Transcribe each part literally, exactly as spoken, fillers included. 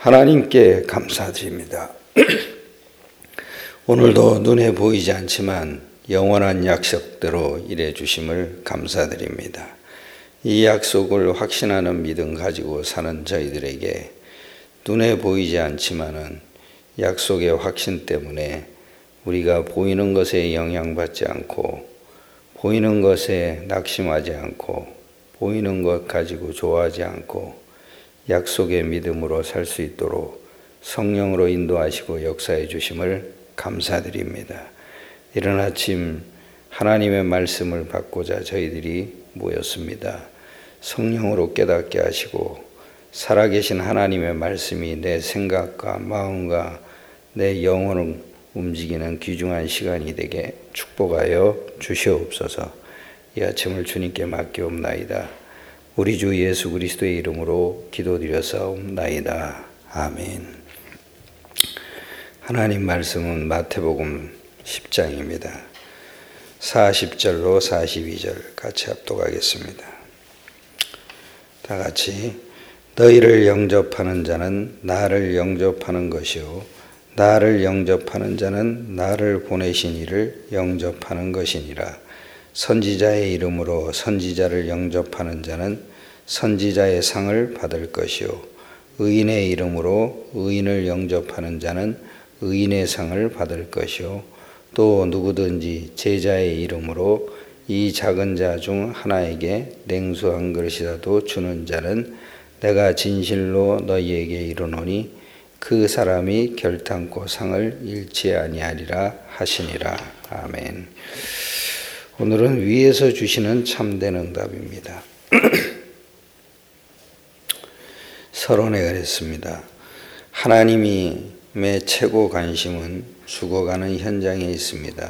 하나님께 감사드립니다. 오늘도 눈에 보이지 않지만 영원한 약속대로 일해 주심을 감사드립니다. 이 약속을 확신하는 믿음 가지고 사는 저희들에게 눈에 보이지 않지만은 약속의 확신 때문에 우리가 보이는 것에 영향받지 않고 보이는 것에 낙심하지 않고 보이는 것 가지고 좋아하지 않고 약속의 믿음으로 살 수 있도록 성령으로 인도하시고 역사해 주심을 감사드립니다. 이른 아침 하나님의 말씀을 받고자 저희들이 모였습니다. 성령으로 깨닫게 하시고 살아계신 하나님의 말씀이 내 생각과 마음과 내 영혼을 움직이는 귀중한 시간이 되게 축복하여 주시옵소서. 이 아침을 주님께 맡기옵나이다. 우리 주 예수 그리스도의 이름으로 기도드려사옵나이다. 아멘. 하나님 말씀은 마태복음 십 장입니다. 사십 절로 사십이 절 같이 합독하겠습니다. 다 같이 너희를 영접하는 자는 나를 영접하는 것이요 나를 영접하는 자는 나를 보내신 이를 영접하는 것이니라. 선지자의 이름으로 선지자를 영접하는 자는 선지자의 상을 받을 것이요 의인의 이름으로 의인을 영접하는 자는 의인의 상을 받을 것이요 또 누구든지 제자의 이름으로 이 작은 자 중 하나에게 냉수 한 그릇이라도 주는 자는 내가 진실로 너희에게 이르노니 그 사람이 결탄코 상을 잃지 아니하리라 하시니라. 아멘. 오늘은 위에서 주시는 참된 응답입니다. 서론에 그랬습니다. 하나님의 최고 관심은 죽어가는 현장에 있습니다.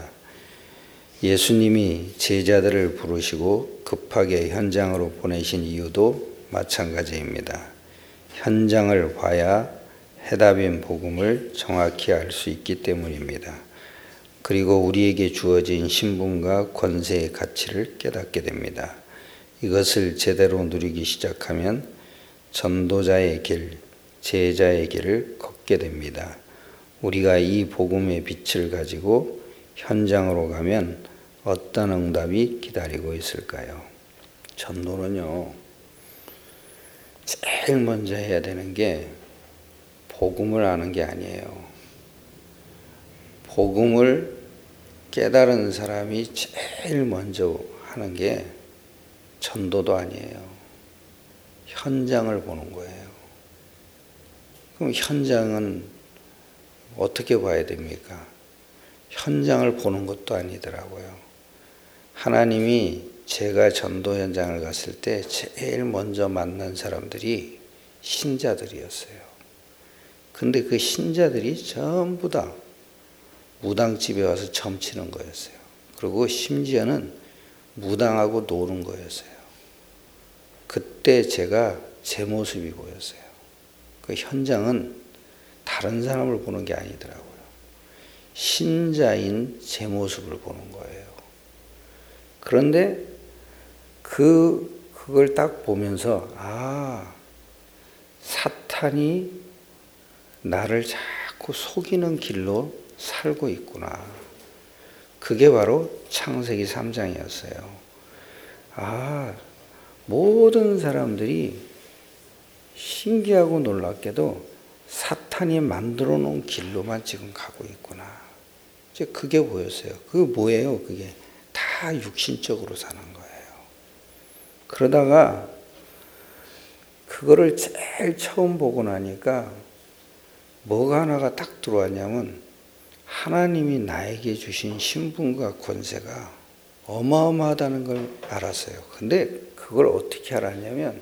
예수님이 제자들을 부르시고 급하게 현장으로 보내신 이유도 마찬가지입니다. 현장을 봐야 해답인 복음을 정확히 알 수 있기 때문입니다. 그리고 우리에게 주어진 신분과 권세의 가치를 깨닫게 됩니다. 이것을 제대로 누리기 시작하면 전도자의 길, 제자의 길을 걷게 됩니다. 우리가 이 복음의 빛을 가지고 현장으로 가면 어떤 응답이 기다리고 있을까요? 전도는요, 제일 먼저 해야 되는 게 복음을 아는 게 아니에요. 복음을 깨달은 사람이 제일 먼저 하는 게 전도도 아니에요. 현장을 보는 거예요. 그럼 현장은 어떻게 봐야 됩니까? 현장을 보는 것도 아니더라고요. 하나님이 제가 전도 현장을 갔을 때 제일 먼저 만난 사람들이 신자들이었어요. 근데 그 신자들이 전부 다 무당집에 와서 점치는 거였어요. 그리고 심지어는 무당하고 노는 거였어요. 그때 제가 제 모습이 보였어요. 그 현장은 다른 사람을 보는 게 아니더라고요. 신자인 제 모습을 보는 거예요. 그런데 그, 그걸 딱 보면서, 아, 사탄이 나를 자꾸 속이는 길로 살고 있구나. 그게 바로 창세기 삼 장이었어요. 아, 모든 사람들이 신기하고 놀랍게도 사탄이 만들어 놓은 길로만 지금 가고 있구나. 이제 그게 보였어요. 그게 뭐예요? 그게 다 육신적으로 사는 거예요. 그러다가 그거를 제일 처음 보고 나니까 뭐가 하나가 딱 들어왔냐면 하나님이 나에게 주신 신분과 권세가 어마어마하다는 걸 알았어요. 근데 그걸 어떻게 알았냐면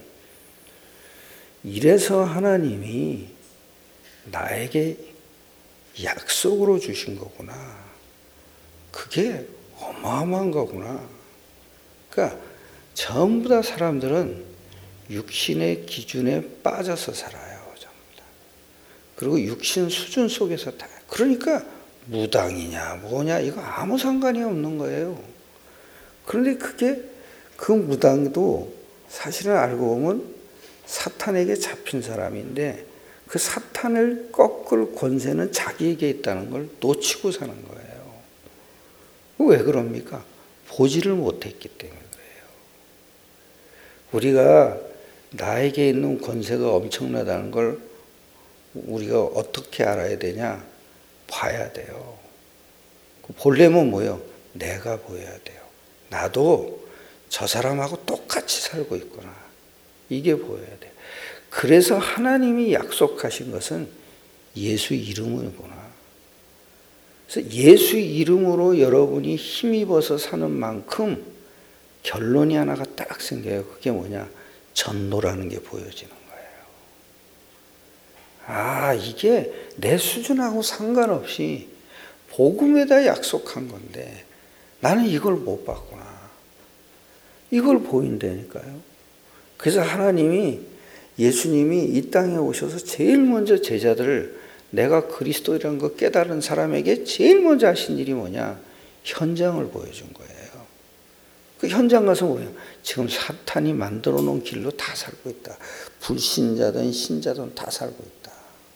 이래서 하나님이 나에게 약속으로 주신 거구나. 그게 어마어마한 거구나. 그러니까 전부 다 사람들은 육신의 기준에 빠져서 살아요. 전부 다. 그리고 육신 수준 속에서 다. 그러니까 무당이냐 뭐냐 이거 아무 상관이 없는 거예요. 그런데 그게 그 무당도 사실은 알고 보면 사탄에게 잡힌 사람인데 그 사탄을 꺾을 권세는 자기에게 있다는 걸 놓치고 사는 거예요. 왜 그럽니까? 보지를 못했기 때문에 그래요. 우리가 나에게 있는 권세가 엄청나다는 걸 우리가 어떻게 알아야 되냐? 봐야 돼요. 보려면 뭐예요? 내가 보여야 돼요. 나도 저 사람하고 똑같이 살고 있구나. 이게 보여야 돼. 그래서 하나님이 약속하신 것은 예수 이름이구나. 그래서 예수 이름으로 여러분이 힘입어서 사는 만큼 결론이 하나가 딱 생겨요. 그게 뭐냐? 전도라는 게 보여지는 거예요. 아, 이게 내 수준하고 상관없이 복음에다 약속한 건데 나는 이걸 못 봤구나. 이걸 보인다니까요. 그래서 하나님이, 예수님이 이 땅에 오셔서 제일 먼저 제자들을, 내가 그리스도라는 거 깨달은 사람에게 제일 먼저 하신 일이 뭐냐? 현장을 보여준 거예요. 그 현장 가서 뭐예요? 지금 사탄이 만들어 놓은 길로 다 살고 있다. 불신자든 신자든 다 살고 있다.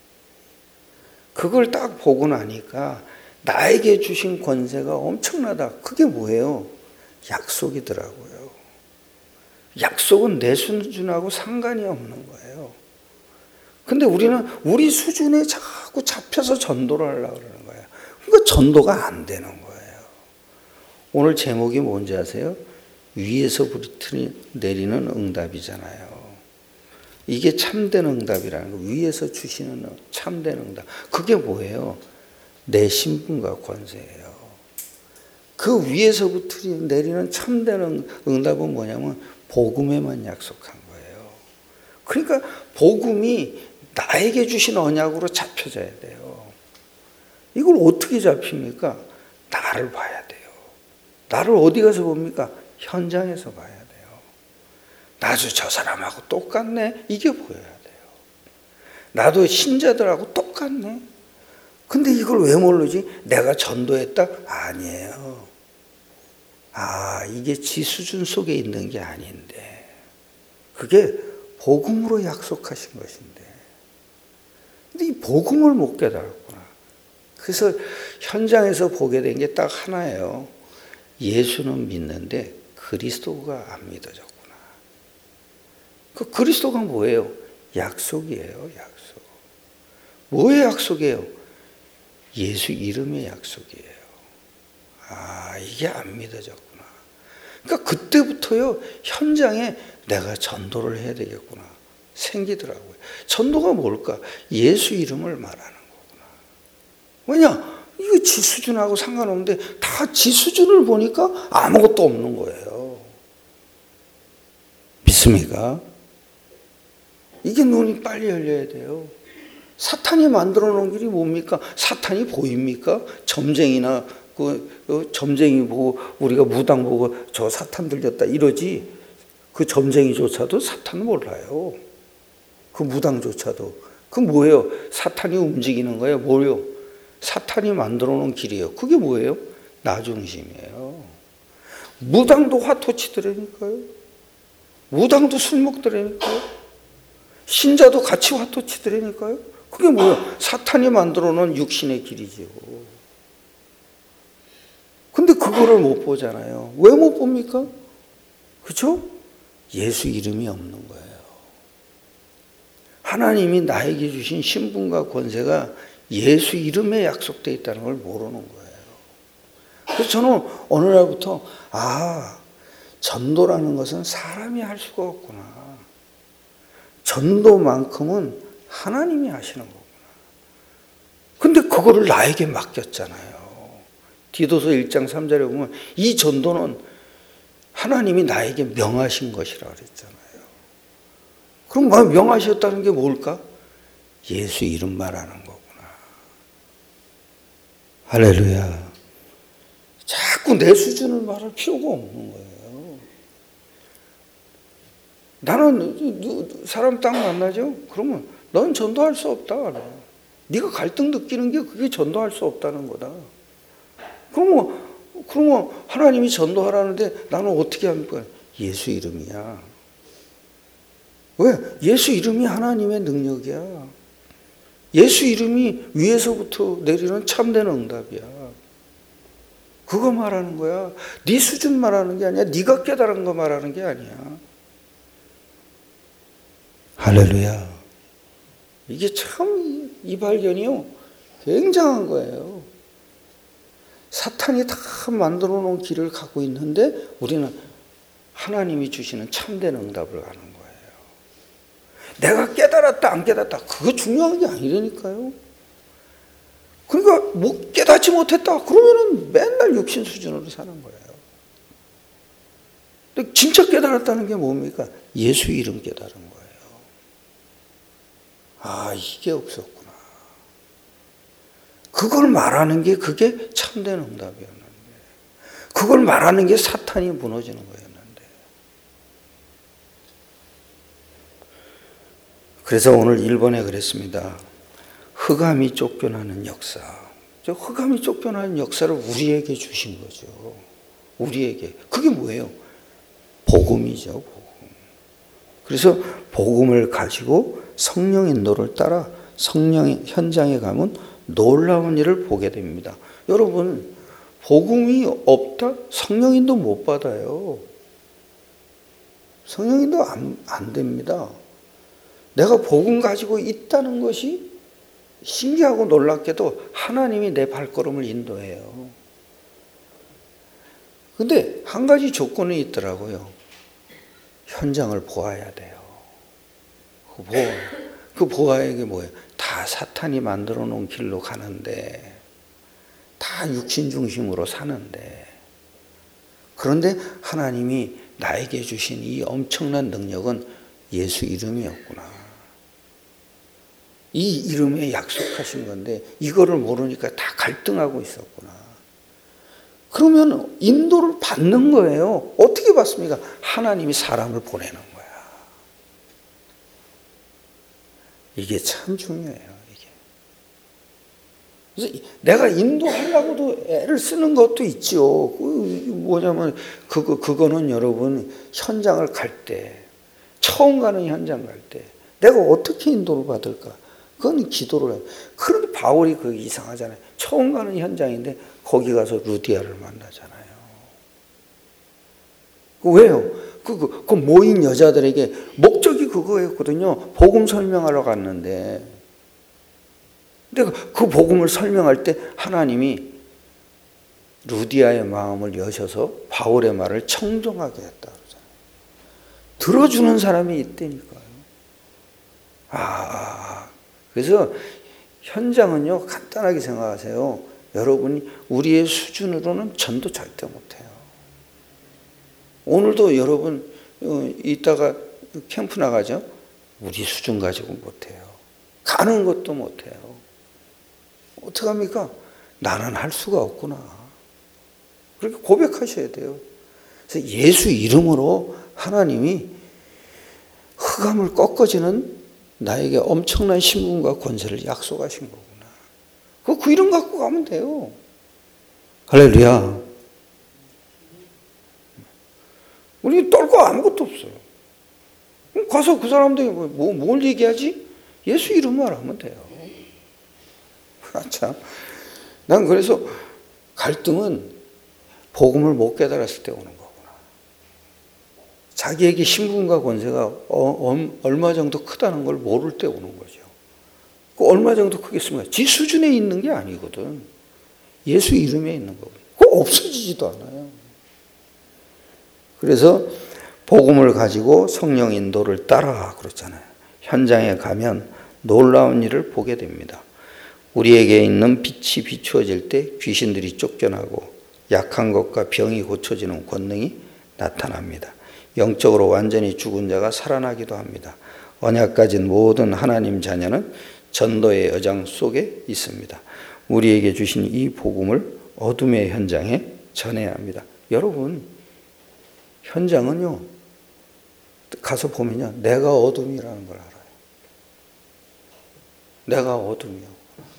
그걸 딱 보고 나니까 나에게 주신 권세가 엄청나다. 그게 뭐예요? 약속이더라고요. 약속은 내 수준하고 상관이 없는 거예요. 근데 우리는 우리 수준에 자꾸 잡혀서 전도를 하려고 그러는 거예요. 그러니까 전도가 안 되는 거예요. 오늘 제목이 뭔지 아세요? 위에서 내리는 응답이잖아요. 이게 참된 응답이라는 거. 위에서 주시는 참된 응답. 그게 뭐예요? 내 신분과 권세예요. 그 위에서부터 내리는 참된 응답은 뭐냐면 복음에만 약속한 거예요. 그러니까 복음이 나에게 주신 언약으로 잡혀져야 돼요. 이걸 어떻게 잡힙니까? 나를 봐야 돼요. 나를 어디 가서 봅니까? 현장에서 봐야 돼요. 나도 저 사람하고 똑같네? 이게 보여야 돼요. 나도 신자들하고 똑같네? 근데 이걸 왜 모르지? 내가 전도했다? 아니에요. 아, 이게 지 수준 속에 있는 게 아닌데. 그게 복음으로 약속하신 것인데. 근데 이 복음을 못 깨달았구나. 그래서 현장에서 보게 된 게 딱 하나예요. 예수는 믿는데 그리스도가 안 믿어졌구나. 그 그리스도가 뭐예요? 약속이에요, 약속. 뭐의 약속이에요? 예수 이름의 약속이에요. 아, 이게 안 믿어졌구나. 그러니까 그때부터요, 현장에 내가 전도를 해야 되겠구나 생기더라고요. 전도가 뭘까? 예수 이름을 말하는 거구나. 왜냐? 이거 지 수준하고 상관없는데 다 지 수준을 보니까 아무것도 없는 거예요. 믿습니까? 이게 눈이 빨리 열려야 돼요. 사탄이 만들어 놓은 길이 뭡니까? 사탄이 보입니까? 점쟁이나 그 점쟁이 보고 우리가 무당 보고 저 사탄 들렸다 이러지. 그 점쟁이조차도 사탄은 몰라요. 그 무당조차도. 그 뭐예요? 사탄이 움직이는 거예요. 뭐예요? 사탄이 만들어 놓은 길이에요. 그게 뭐예요? 나 중심이에요. 무당도 화토 치더라니까요. 무당도 술 먹더라니까요. 신자도 같이 화토 치더라니까요. 그게 뭐예요? 사탄이 만들어 놓은 육신의 길이지요. 근데 그거를 못 보잖아요. 왜 못 봅니까? 그렇죠? 예수 이름이 없는 거예요. 하나님이 나에게 주신 신분과 권세가 예수 이름에 약속되어 있다는 걸 모르는 거예요. 그래서 저는 어느 날부터 아, 전도라는 것은 사람이 할 수가 없구나. 전도만큼은 하나님이 하시는 거구나. 근데 그거를 나에게 맡겼잖아요. 디도서 일 장 삼 절에 보면 이 전도는 하나님이 나에게 명하신 것이라 그랬잖아요. 그럼 뭐 명하셨다는 게 뭘까? 예수 이름 말하는 거구나. 할렐루야. 자꾸 내 수준을 말할 필요가 없는 거예요. 나는 사람 딱 만나죠? 그러면 넌 전도할 수 없다. 네가 갈등 느끼는 게 그게 전도할 수 없다는 거다. 그러면, 그러면 하나님이 전도하라는데 나는 어떻게 합니까? 예수 이름이야. 왜? 예수 이름이 하나님의 능력이야. 예수 이름이 위에서부터 내리는 참된 응답이야. 그거 말하는 거야. 네 수준 말하는 게 아니야. 네가 깨달은 거 말하는 게 아니야. 할렐루야. 이게 참 이 발견이요. 굉장한 거예요. 사탄이 다 만들어 놓은 길을 가고 있는데 우리는 하나님이 주시는 참된 응답을 가는 거예요. 내가 깨달았다 안 깨달았다 그거 중요한 게 아니라니까요. 그러니까 뭐 깨닫지 못했다 그러면은 맨날 육신 수준으로 사는 거예요. 근데 진짜 깨달았다는 게 뭡니까? 예수 이름 깨달은 거예요. 아, 이게 없었구나. 그걸 말하는 게 그게 참된 응답이었는데, 그걸 말하는 게 사탄이 무너지는 거였는데. 그래서 오늘 일 번에 그랬습니다. 흑암이 쫓겨나는 역사. 저 흑암이 쫓겨나는 역사를 우리에게 주신 거죠. 우리에게. 그게 뭐예요? 복음이죠. 복음. 그래서 복음을 가지고 성령 인도를 따라 성령 현장에 가면 놀라운 일을 보게 됩니다. 여러분, 복음이 없다? 성령 인도 못 받아요. 성령 인도 안, 안 됩니다. 내가 복음 가지고 있다는 것이 신기하고 놀랍게도 하나님이 내 발걸음을 인도해요. 근데 한 가지 조건이 있더라고요. 현장을 보아야 돼요. 그 보아, 그 보아야 게 뭐예요? 다 사탄이 만들어 놓은 길로 가는데, 다 육신 중심으로 사는데, 그런데 하나님이 나에게 주신 이 엄청난 능력은 예수 이름이었구나. 이 이름에 약속하신 건데 이거를 모르니까 다 갈등하고 있었구나. 그러면 인도를 받는 거예요. 어떻게 받습니까? 하나님이 사람을 보내는 거야. 이게 참 중요해요. 이게. 그래서 내가 인도하려고도 애를 쓰는 것도 있죠. 뭐냐면 그거 그거는 여러분 현장을 갈 때, 처음 가는 현장 갈 때 내가 어떻게 인도를 받을까? 그건 기도를 해요. 그런데 바울이 그 이상하잖아요. 처음 가는 현장인데 거기 가서 루디아를 만나잖아요. 왜요? 그, 그, 그 모인 여자들에게 목적이 그거였거든요. 복음 설명하러 갔는데. 근데 그 복음을 설명할 때 하나님이 루디아의 마음을 여셔서 바울의 말을 청정하게 했다. 들어주는 사람이 있다니까요. 아, 그래서 현장은요, 간단하게 생각하세요. 여러분이 우리의 수준으로는 전도 절대 못해요. 오늘도 여러분 이따가 캠프 나가죠? 우리 수준 가지고 못해요. 가는 것도 못해요. 어떡합니까? 나는 할 수가 없구나. 그렇게 고백하셔야 돼요. 그래서 예수 이름으로 하나님이 흑암을 꺾어지는 나에게 엄청난 신분과 권세를 약속하신 거구나. 그, 그 이름 갖고 가면 돼요. 할렐루야. 우리 떨 거 아무것도 없어요. 가서 그 사람들이 뭐, 뭘 얘기하지? 예수 이름만 하면 돼요. 아, 참. 난 그래서 갈등은 복음을 못 깨달았을 때 오는 거구나. 자기에게 신분과 권세가 어, 어, 얼마 정도 크다는 걸 모를 때 오는 거죠. 그 얼마 정도 크겠습니까? 지 수준에 있는 게 아니거든. 예수 이름에 있는 거거든. 그거 없어지지도 않아요. 그래서 복음을 가지고 성령 인도를 따라 그렇잖아요. 현장에 가면 놀라운 일을 보게 됩니다. 우리에게 있는 빛이 비추어질 때 귀신들이 쫓겨나고 약한 것과 병이 고쳐지는 권능이 나타납니다. 영적으로 완전히 죽은 자가 살아나기도 합니다. 언약 가진 모든 하나님 자녀는 전도의 여정 속에 있습니다. 우리에게 주신 이 복음을 어둠의 현장에 전해야 합니다. 여러분, 현장은요, 가서 보면요, 내가 어둠이라는 걸 알아요. 내가 어둠이요.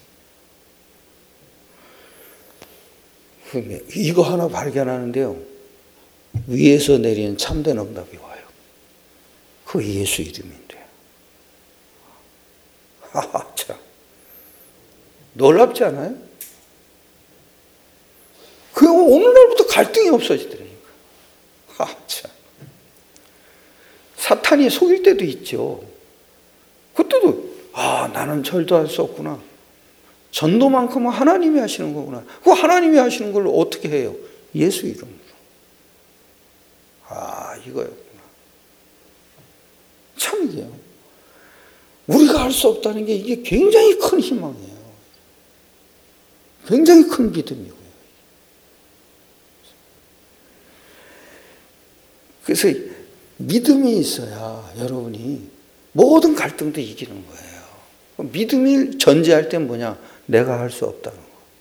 이거 하나 발견하는데요, 위에서 내리는 참된 응답이 와요. 그 예수 이름인데. 아, 참. 놀랍지 않아요? 그 오늘날부터 갈등이 없어지더라니까. 아, 참. 사탄이 속일 때도 있죠. 그때도 아, 나는 절도 할 수 없구나. 전도만큼은 하나님이 하시는 거구나. 그 하나님이 하시는 걸 어떻게 해요? 예수 이름으로. 아, 이거였구나. 참 이게요. 우리가 할 수 없다는 게 이게 굉장히 큰 희망이에요. 굉장히 큰 믿음이고요. 그래서 믿음이 있어야 여러분이 모든 갈등도 이기는 거예요. 믿음이 전제할 땐 뭐냐? 내가 할 수 없다는 거.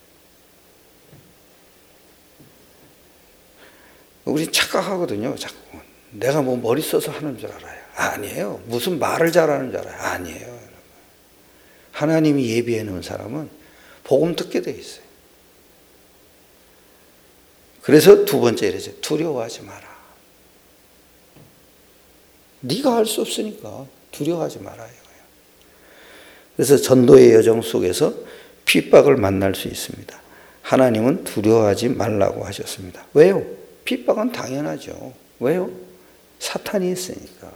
우리 착각하거든요. 자꾸 내가 뭐 머리 써서 하는 줄 알아요. 아니에요. 무슨 말을 잘하는 줄 알아요. 아니에요. 하나님이 예비해 놓은 사람은 복음 듣게 돼 있어요. 그래서 두 번째 이래죠. 두려워하지 마라. 네가 할 수 없으니까 두려워하지 마라 이거예요. 그래서 전도의 여정 속에서 핍박을 만날 수 있습니다. 하나님은 두려워하지 말라고 하셨습니다. 왜요? 핍박은 당연하죠. 왜요? 사탄이 있으니까.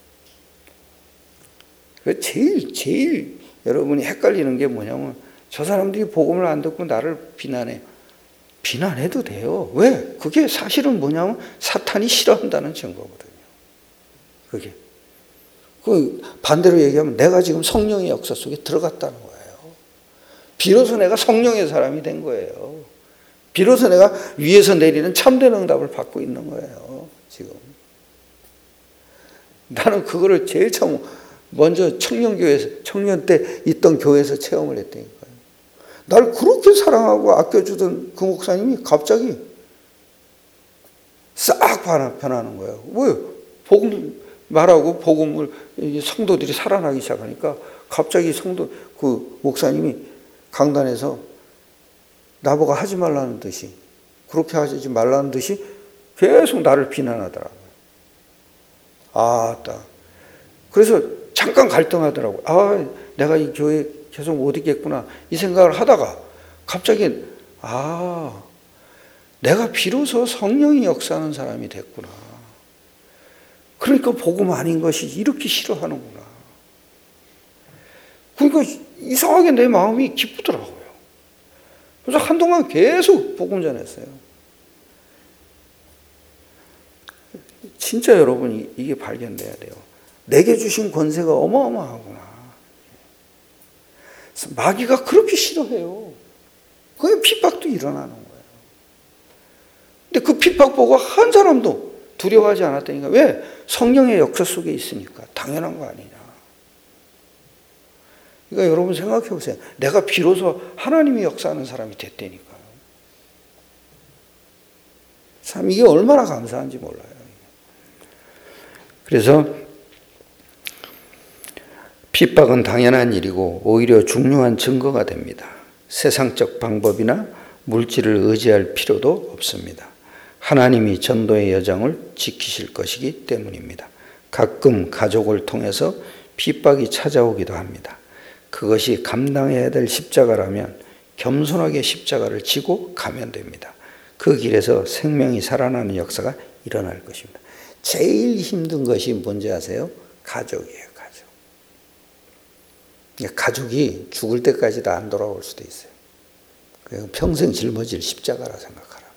제일 제일 여러분이 헷갈리는 게 뭐냐면 저 사람들이 복음을 안 듣고 나를 비난해. 비난해도 돼요. 왜? 그게 사실은 뭐냐면 사탄이 싫어한다는 증거거든요. 그게. 그 반대로 얘기하면 내가 지금 성령의 역사 속에 들어갔다는 거예요. 비로소 내가 성령의 사람이 된 거예요. 비로소 내가 위에서 내리는 참된 응답을 받고 있는 거예요. 지금. 나는 그거를 제일 처음 먼저 청년교회에서 청년 때 있던 교회에서 체험을 했다니까요. 날 그렇게 사랑하고 아껴주던 그 목사님이 갑자기 싹 변하는 거예요. 왜요? 복음 말하고 복음을 성도들이 살아나기 시작하니까 갑자기 성도 그 목사님이 강단에서 나보고 하지 말라는 듯이 그렇게 하지 말라는 듯이 계속 나를 비난하더라고요. 아따. 그래서 잠깐 갈등하더라고요. 아, 내가 이 교회 계속 못 있겠구나 이 생각을 하다가 갑자기 아, 내가 비로소 성령이 역사하는 사람이 됐구나. 그러니까 복음 아닌 것이 이렇게 싫어하는구나. 그러니까 이상하게 내 마음이 기쁘더라고요. 그래서 한동안 계속 복음 전했어요. 진짜 여러분 이게 발견돼야 돼요. 내게 주신 권세가 어마어마하구나. 마귀가 그렇게 싫어해요. 그게 핍박도 일어나는 거예요. 근데 그 핍박 보고 한 사람도 두려워하지 않았다니까. 왜? 성령의 역사 속에 있으니까. 당연한 거 아니냐. 그러니까 여러분 생각해 보세요. 내가 비로소 하나님이 역사하는 사람이 됐다니까요. 참 이게 얼마나 감사한지 몰라요. 그래서 핍박은 당연한 일이고 오히려 중요한 증거가 됩니다. 세상적 방법이나 물질을 의지할 필요도 없습니다. 하나님이 전도의 여정을 지키실 것이기 때문입니다. 가끔 가족을 통해서 핍박이 찾아오기도 합니다. 그것이 감당해야 될 십자가라면 겸손하게 십자가를 지고 가면 됩니다. 그 길에서 생명이 살아나는 역사가 일어날 것입니다. 제일 힘든 것이 뭔지 아세요? 가족이에요. 가족. 가족이 죽을 때까지도 안 돌아올 수도 있어요. 평생 짊어질 십자가라 생각하라는 거예요.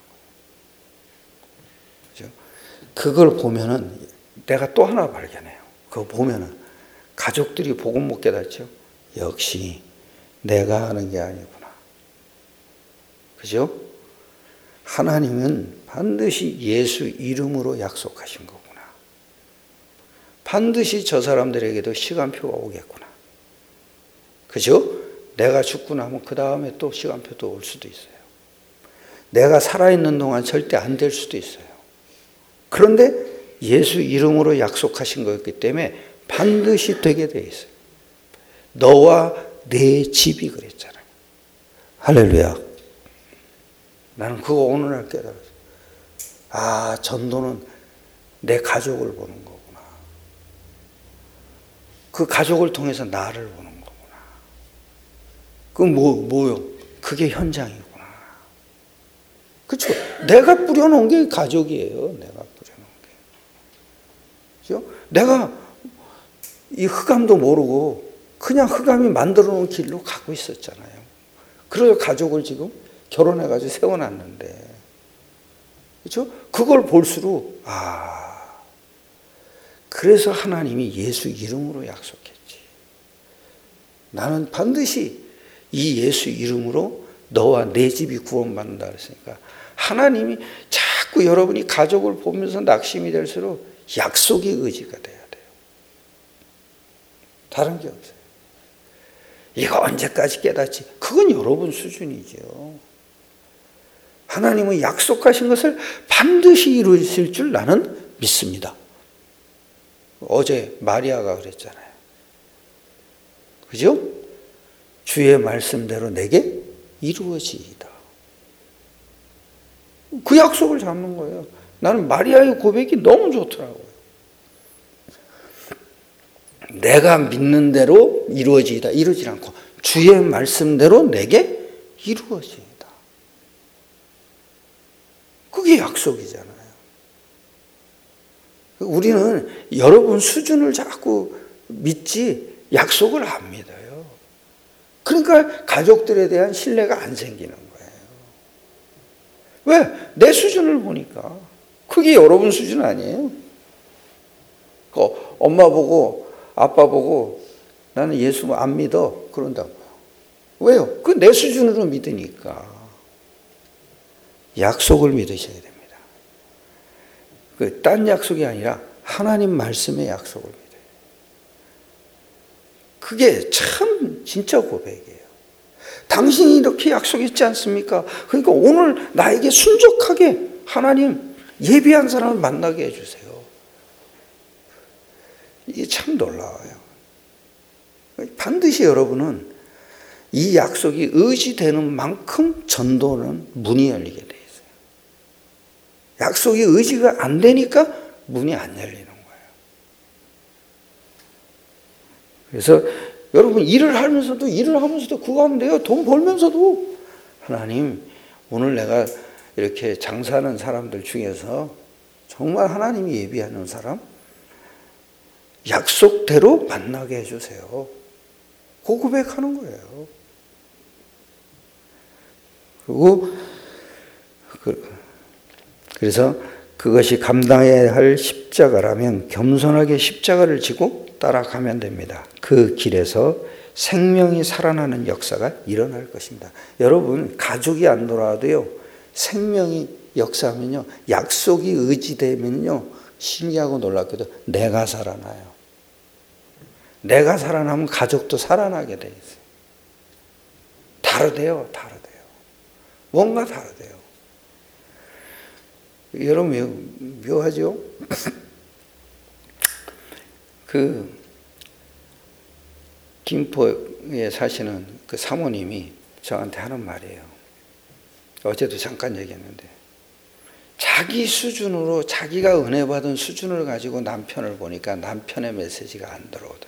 그죠? 그걸 보면은 내가 또 하나 발견해요. 그거 보면은 가족들이 복음 못 깨닫죠. 역시 내가 하는 게 아니구나. 그죠? 하나님은 반드시 예수 이름으로 약속하신 거구나. 반드시 저 사람들에게도 시간표가 오겠구나. 그죠? 내가 죽고 나면 그 다음에 또 시간표도 올 수도 있어요. 내가 살아있는 동안 절대 안 될 수도 있어요. 그런데 예수 이름으로 약속하신 거였기 때문에 반드시 되게 돼 있어요. 너와 내 집이 그랬잖아요. 할렐루야. 나는 그거 오늘날 깨달았어요. 아, 전도는 내 가족을 보는 거구나. 그 가족을 통해서 나를 보는 거구나. 그 뭐, 뭐요? 그게 현장이구나. 그렇죠? 내가 뿌려놓은 게 가족이에요. 내가 뿌려놓은 게. 그렇죠? 내가 이 흑암도 모르고 그냥 흑암이 만들어 놓은 길로 가고 있었잖아요. 그래서 가족을 지금 결혼해가지고 세워놨는데. 그렇죠? 그걸 볼수록, 아, 그래서 하나님이 예수 이름으로 약속했지. 나는 반드시 이 예수 이름으로 너와 내 집이 구원받는다 그랬으니까 하나님이 자꾸 여러분이 가족을 보면서 낙심이 될수록 약속의 의지가 돼야 돼요. 다른 게 없어요. 이거 언제까지 깨닫지? 그건 여러분 수준이죠. 하나님은 약속하신 것을 반드시 이루실 줄 나는 믿습니다. 어제 마리아가 그랬잖아요. 그죠? 주의 말씀대로 내게 이루어지이다. 그 약속을 잡는 거예요. 나는 마리아의 고백이 너무 좋더라고요. 내가 믿는 대로 이루어지이다. 이루지 않고 주의 말씀대로 내게 이루어지이다. 그게 약속이잖아요. 우리는 여러분 수준을 자꾸 믿지 약속을 안 믿어요. 그러니까 가족들에 대한 신뢰가 안 생기는 거예요. 왜? 내 수준을 보니까. 그게 여러분 수준 아니에요? 그 엄마 보고 아빠 보고 나는 예수 안 믿어 그런다고요. 왜요? 그 내 수준으로 믿으니까. 약속을 믿으셔야 됩니다. 그 딴 약속이 아니라 하나님 말씀의 약속을 믿어요. 그게 참 진짜 고백이에요. 당신이 이렇게 약속했지 않습니까? 그러니까 오늘 나에게 순적하게 하나님 예비한 사람을 만나게 해주세요. 이게 참 놀라워요. 반드시 여러분은 이 약속이 의지되는 만큼 전도는 문이 열리게 돼 있어요. 약속이 의지가 안 되니까 문이 안 열리는 거예요. 그래서 여러분 일을 하면서도 일을 하면서도 그거 하면 돼요. 돈 벌면서도 하나님 오늘 내가 이렇게 장사하는 사람들 중에서 정말 하나님이 예비하는 사람 약속대로 만나게 해주세요. 그 고백하는 거예요. 그리고 그, 그래서 그것이 감당해야 할 십자가라면 겸손하게 십자가를 지고 따라가면 됩니다. 그 길에서 생명이 살아나는 역사가 일어날 것입니다. 여러분 가족이 안 돌아와도요 생명이 역사하면요 약속이 의지되면요 신기하고 놀랍게도 내가 살아나요. 내가 살아나면 가족도 살아나게 돼 있어요. 다르대요, 다르대요. 뭔가 다르대요. 여러분 묘, 묘하죠? 그 김포에 사시는 그 사모님이 저한테 하는 말이에요. 어제도 잠깐 얘기했는데 자기 수준으로 자기가 은혜 받은 수준을 가지고 남편을 보니까 남편의 메시지가 안 들어오더래요.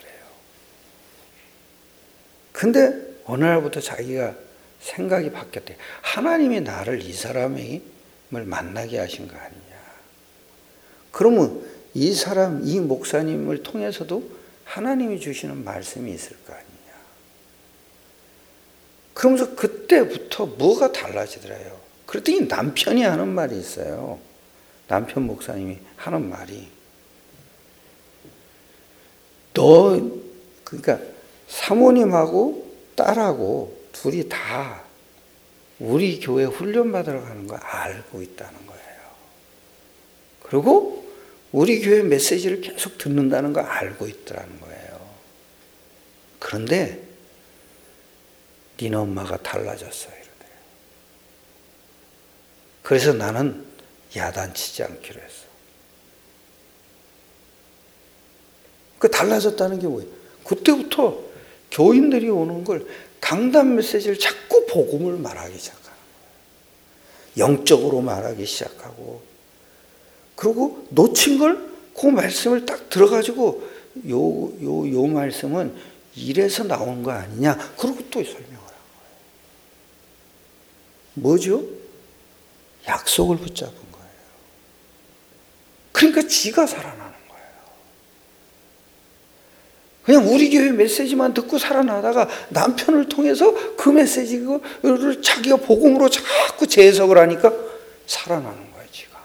근데 어느 날부터 자기가 생각이 바뀌었대요. 하나님이 나를 이 사람을 만나게 하신 거 아니냐. 그러면 이 사람, 이 목사님을 통해서도 하나님이 주시는 말씀이 있을 거 아니냐. 그러면서 그때부터 뭐가 달라지더래요. 그랬더니 남편이 하는 말이 있어요. 남편 목사님이 하는 말이 너 그러니까 사모님하고 딸하고 둘이 다 우리 교회 훈련 받으러 가는 거 알고 있다는 거예요. 그리고 우리 교회 메시지를 계속 듣는다는 거 알고 있더라는 거예요. 그런데 니네 엄마가 달라졌어요. 이러대요. 그래서 나는 야단치지 않기로 했어. 그 달라졌다는 게 뭐예요? 그때부터 교인들이 오는 걸 강단 메시지를 자꾸 복음을 말하기 시작하는 거예요. 영적으로 말하기 시작하고 그리고 놓친 걸 그 말씀을 딱 들어가지고 요, 요, 요 말씀은 이래서 나온 거 아니냐 그러고 또 설명을 하는 거예요. 뭐죠? 약속을 붙잡은 거예요. 그러니까 지가 살아나는 거예요. 그냥 우리 교회 메시지만 듣고 살아나다가 남편을 통해서 그 메시지를 자기가 복음으로 자꾸 재해석을 하니까 살아나는 거예요, 지가.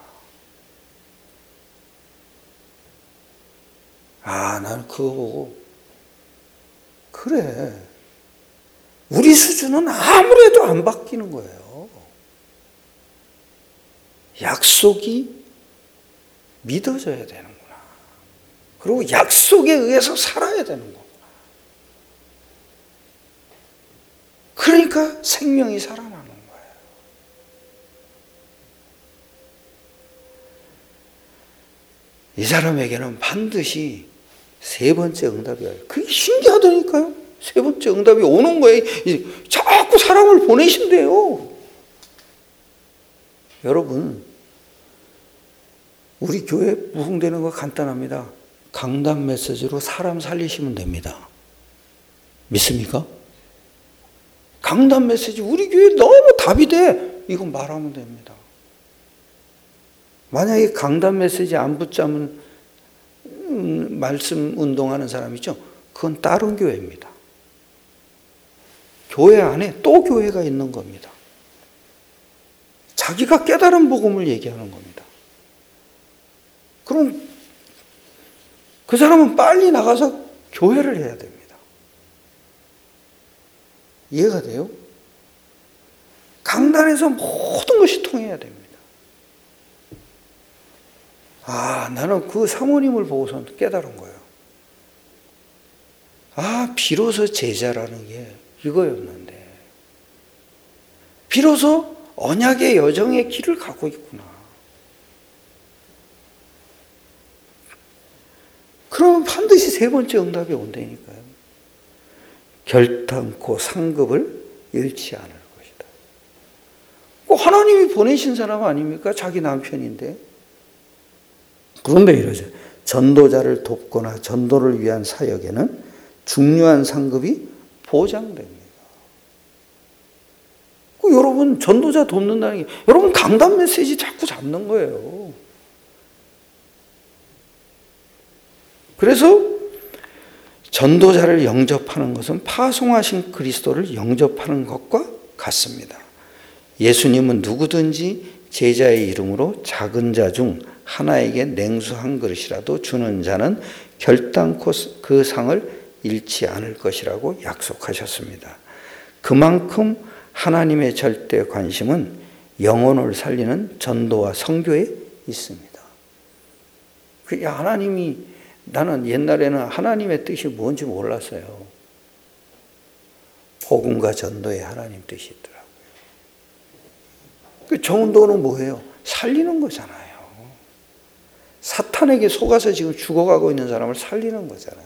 아, 나는 그거 보고, 그래. 우리 수준은 아무래도 안 바뀌는 거예요. 약속이 믿어져야 되는구나. 그리고 약속에 의해서 살아야 되는 거구나. 그러니까 생명이 살아나는 거예요. 이 사람에게는 반드시 세 번째 응답이 와요. 그게 신기하다니까요. 세 번째 응답이 오는 거예요. 자꾸 사람을 보내신대요. 여러분, 우리 교회 부흥되는 거 간단합니다. 강단 메시지로 사람 살리시면 됩니다. 믿습니까? 강단 메시지 우리 교회 너무 답이 돼. 이건 말하면 됩니다. 만약에 강단 메시지 안 붙잡으면 음, 말씀 운동하는 사람 있죠? 그건 다른 교회입니다. 교회 안에 또 교회가 있는 겁니다. 자기가 깨달은 복음을 얘기하는 겁니다. 그럼 그 사람은 빨리 나가서 교회를 해야 됩니다. 이해가 돼요? 강단에서 모든 것이 통해야 됩니다. 아, 나는 그 사모님을 보고서 깨달은 거예요. 아, 비로소 제자라는 게 이거였는데, 비로소 언약의 여정의 길을 가고 있구나. 그러면 반드시 세 번째 응답이 온다니까요. 결단코 상급을 잃지 않을 것이다. 꼭 하나님이 보내신 사람 아닙니까? 자기 남편인데. 그런데 이러죠. 전도자를 돕거나 전도를 위한 사역에는 중요한 상급이 보장됩니다. 그 여러분 전도자 돕는다는 게 여러분 강단 메시지 자꾸 잡는 거예요. 그래서 전도자를 영접하는 것은 파송하신 그리스도를 영접하는 것과 같습니다. 예수님은 누구든지 제자의 이름으로 작은 자 중 하나에게 냉수 한 그릇이라도 주는 자는 결단코 그 상을 잃지 않을 것이라고 약속하셨습니다. 그만큼 하나님의 절대 관심은 영혼을 살리는 전도와 선교에 있습니다. 하나님이, 나는 옛날에는 하나님의 뜻이 뭔지 몰랐어요. 복음과 전도에 하나님 뜻이 있더라고요. 그 전도는 뭐예요? 살리는 거잖아요. 사탄에게 속아서 지금 죽어가고 있는 사람을 살리는 거잖아요.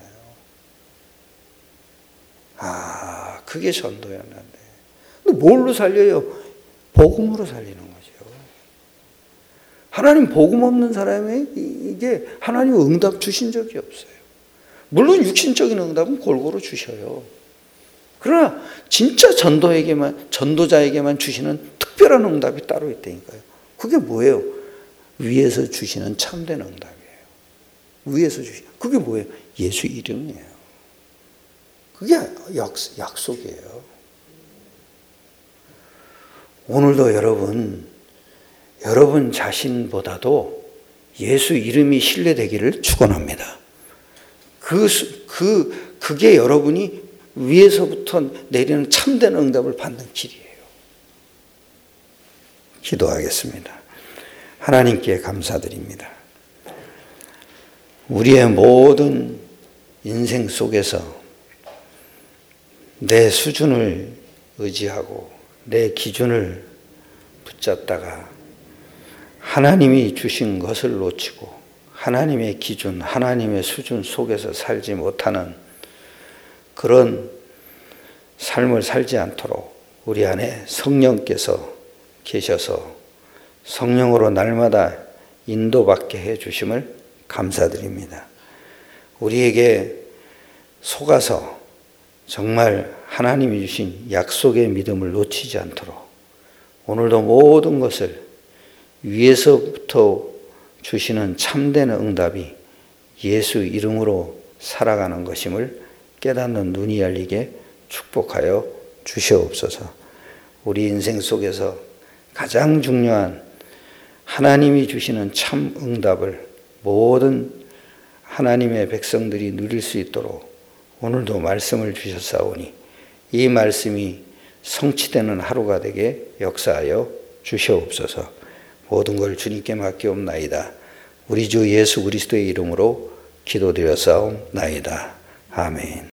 아, 그게 전도였는데. 근데 뭘로 살려요? 복음으로 살리는 거죠. 하나님 복음 없는 사람에 이게 하나님 응답 주신 적이 없어요. 물론 육신적인 응답은 골고루 주셔요. 그러나 진짜 전도에게만, 전도자에게만 주시는 특별한 응답이 따로 있다니까요. 그게 뭐예요? 위에서 주시는 참된 응답이에요. 위에서 주시는, 그게 뭐예요? 예수 이름이에요. 그게 약속이에요. 오늘도 여러분, 여러분 자신보다도 예수 이름이 신뢰되기를 축원합니다. 그, 그, 그게 여러분이 위에서부터 내리는 참된 응답을 받는 길이에요. 기도하겠습니다. 하나님께 감사드립니다. 우리의 모든 인생 속에서 내 수준을 의지하고 내 기준을 붙잡다가 하나님이 주신 것을 놓치고 하나님의 기준, 하나님의 수준 속에서 살지 못하는 그런 삶을 살지 않도록 우리 안에 성령께서 계셔서 성령으로 날마다 인도받게 해주심을 감사드립니다. 우리에게 속아서 정말 하나님이 주신 약속의 믿음을 놓치지 않도록 오늘도 모든 것을 위에서부터 주시는 참된 응답이 예수 이름으로 살아가는 것임을 깨닫는 눈이 열리게 축복하여 주시옵소서. 우리 인생 속에서 가장 중요한 하나님이 주시는 참 응답을 모든 하나님의 백성들이 누릴 수 있도록 오늘도 말씀을 주셨사오니 이 말씀이 성취되는 하루가 되게 역사하여 주시옵소서. 모든 걸 주님께 맡기옵나이다. 우리 주 예수 그리스도의 이름으로 기도드렸사옵나이다. 아멘.